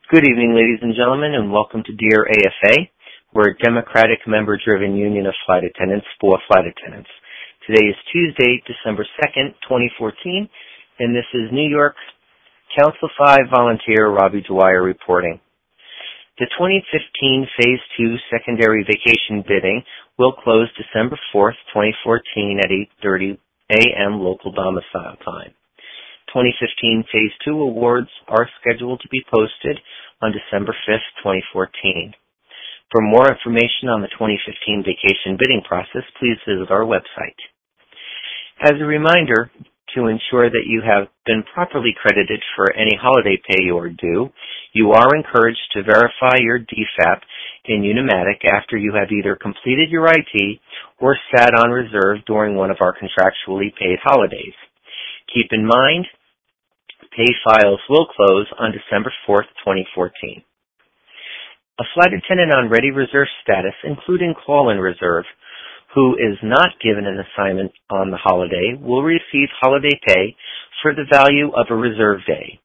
Good evening, ladies and gentlemen, and welcome to Dear AFA. We're a democratic, member-driven union of flight attendants for flight attendants. Today is Tuesday, December 2nd, 2014, and this is New York Council 5 volunteer Robbie Dwyer reporting. The 2015 Phase 2 secondary vacation bidding will close December 4th, 2014 at 8:30 a.m. local domicile time. 2015 Phase 2 awards are scheduled to be posted on December 5th, 2014. For more information on the 2015 vacation bidding process, please visit our website. As a reminder, to ensure that you have been properly credited for any holiday pay you are due, you are encouraged to verify your DFAP in Unimatic after you have either completed your IT or sat on reserve during one of our contractually paid holidays. Keep in mind, pay files will close on December 4th, 2014. A flight attendant on ready reserve status, including call-in reserve, who is not given an assignment on the holiday, will receive holiday pay for the value of a reserve day,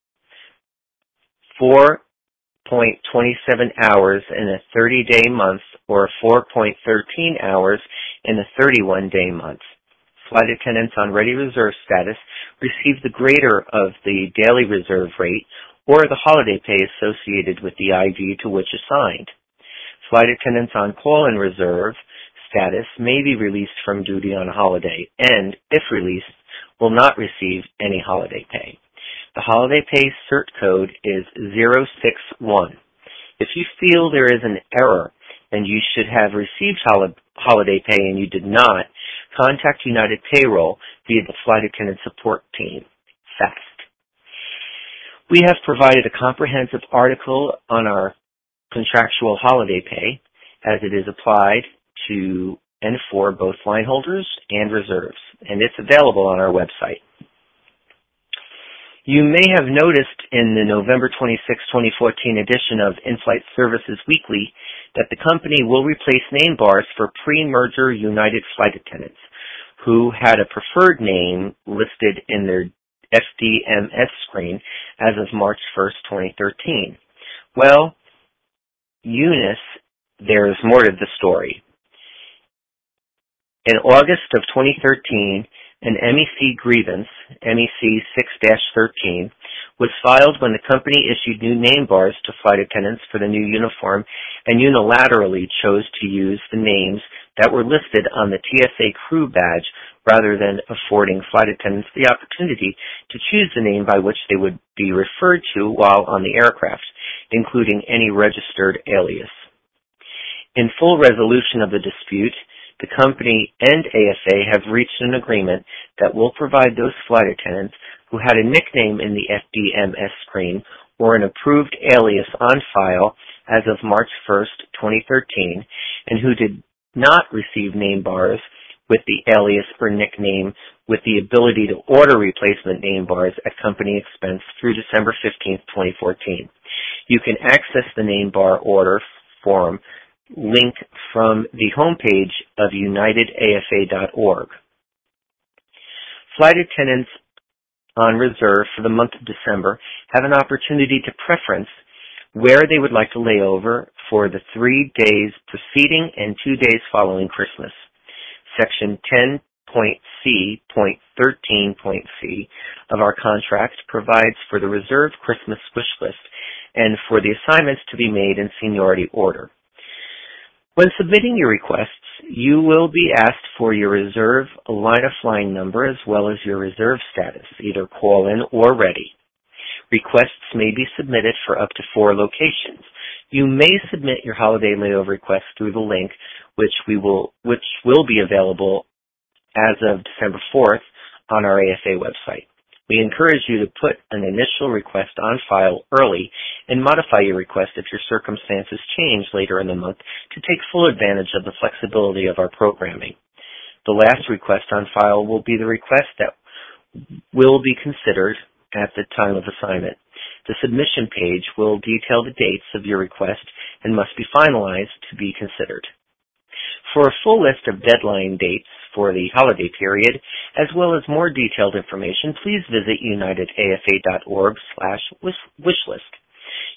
4.27 hours in a 30-day month or 4.13 hours in a 31-day month. Flight attendants on ready reserve status receive the greater of the daily reserve rate or the holiday pay associated with the ID to which assigned. Flight attendants on call-in reserve status may be released from duty on a holiday and, if released, will not receive any holiday pay. The holiday pay cert code is 061. If you feel there is an error and you should have received holiday pay and you did not, contact United Payroll via the Flight Attendant Support Team, FAST. We have provided a comprehensive article on our contractual holiday pay as it is applied to and for both line holders and reserves, and it's available on our website. You may have noticed in the November 26, 2014 edition of In-Flight Services Weekly that the company will replace name bars for pre-merger United flight attendants who had a preferred name listed in their FDMS screen as of March 1st, 2013. Well, Eunice, there's more to the story. In August of 2013, an MEC grievance, MEC 6-13, was filed when the company issued new name bars to flight attendants for the new uniform and unilaterally chose to use the names that were listed on the TSA crew badge rather than affording flight attendants the opportunity to choose the name by which they would be referred to while on the aircraft, including any registered alias. In full resolution of the dispute, the company and AFA have reached an agreement that will provide those flight attendants who had a nickname in the FDMS screen or an approved alias on file as of March 1st, 2013, and who did not receive name bars with the alias or nickname with the ability to order replacement name bars at company expense through December 15th, 2014. You can access the name bar order form link from the homepage of unitedafa.org. Flight attendants on reserve for the month of December have an opportunity to preference where they would like to lay over for the 3 days preceding and 2 days following Christmas. Section 10.C.13.C of our contract provides for the reserve Christmas wish list and for the assignments to be made in seniority order. When submitting your requests, you will be asked for your reserve line of flying number as well as your reserve status, either call-in or ready. Requests may be submitted for up to 4 locations. You may submit your holiday layover request through the link, which will be available as of December 4th on our AFA website. We encourage you to put an initial request on file early and modify your request if your circumstances change later in the month to take full advantage of the flexibility of our programming. The last request on file will be the request that will be considered at the time of assignment. The submission page will detail the dates of your request and must be finalized to be considered. For a full list of deadline dates for the holiday period, as well as more detailed information, please visit unitedafa.org/wishlist.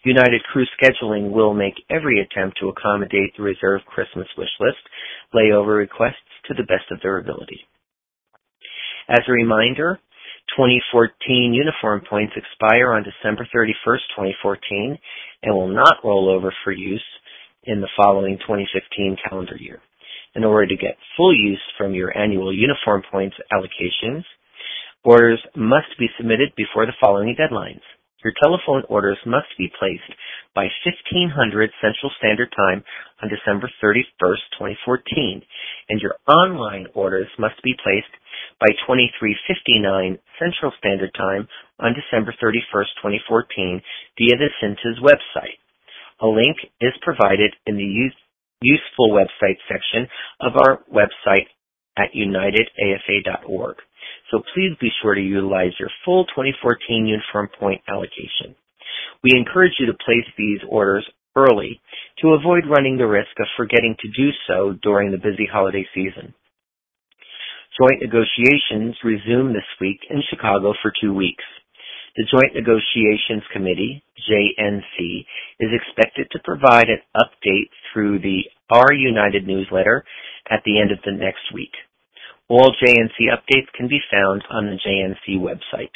United Crew Scheduling will make every attempt to accommodate the reserved Christmas wish list layover requests to the best of their ability. As a reminder, 2014 uniform points expire on December 31st, 2014, and will not roll over for use in the following 2015 calendar year. In order to get full use from your annual uniform points allocations, orders must be submitted before the following deadlines. Your telephone orders must be placed by 1500 Central Standard Time on December 31st, 2014, and your online orders must be placed by 2359 Central Standard Time on December 31st, 2014 via the CINTA's website. A link is provided in the useful website section of our website at unitedafa.org. So please be sure to utilize your full 2014 uniform point allocation. We encourage you to place these orders early to avoid running the risk of forgetting to do so during the busy holiday season. Joint negotiations resume this week in Chicago for 2 weeks. The Joint Negotiations Committee, JNC, is expected to provide an update through the Our United newsletter at the end of the next week. All JNC updates can be found on the JNC website,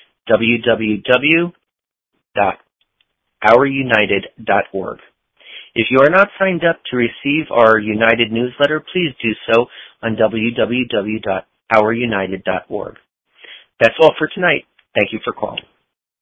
www.ourunited.org. If you are not signed up to receive our United newsletter, please do so on www.ourunited.org. That's all for tonight. Thank you for calling.